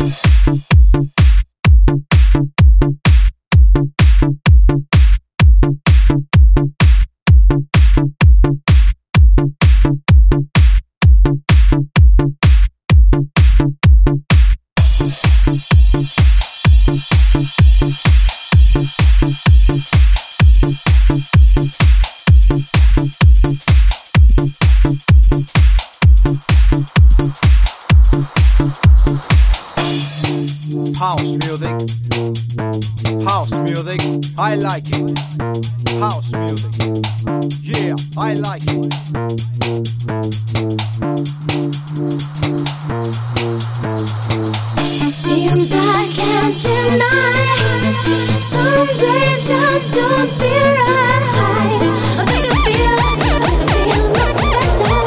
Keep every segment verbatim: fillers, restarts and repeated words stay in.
House music, house music, I like it. House music, yeah, I like it. Seems I can't deny, some days just don't feel right. I think I feel, I think I feel much better.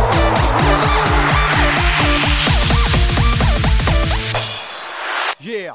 Yeah.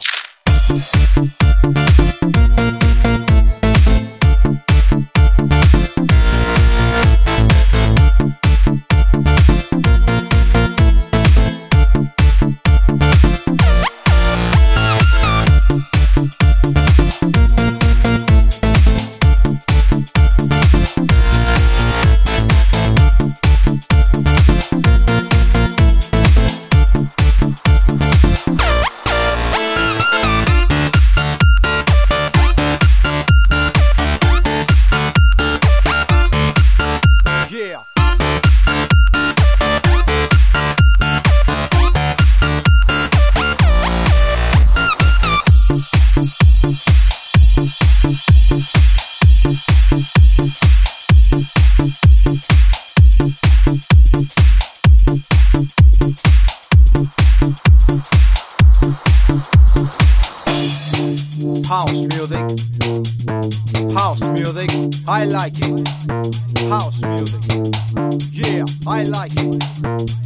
House music, house music, I like it. House music, yeah, I like it.